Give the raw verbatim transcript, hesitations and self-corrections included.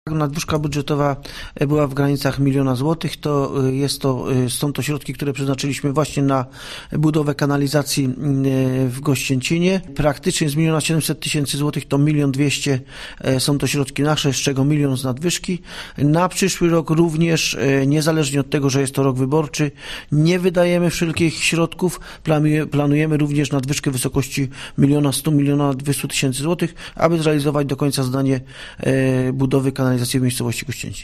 Nadwyżka budżetowa była w granicach miliona złotych. To jest to, są to środki, które przeznaczyliśmy właśnie na budowę kanalizacji w Gościęcinie. Praktycznie z miliona siedemset tysięcy złotych to milion dwieście są to środki nasze, z czego milion z nadwyżki. Na przyszły rok również, niezależnie od tego, że jest to rok wyborczy, nie wydajemy wszelkich środków. Planujemy również nadwyżkę w wysokości miliona stu, miliona dwustu tysięcy złotych, aby zrealizować do końca zdanie budowy kanalizacji w miejscowości Gościęcin.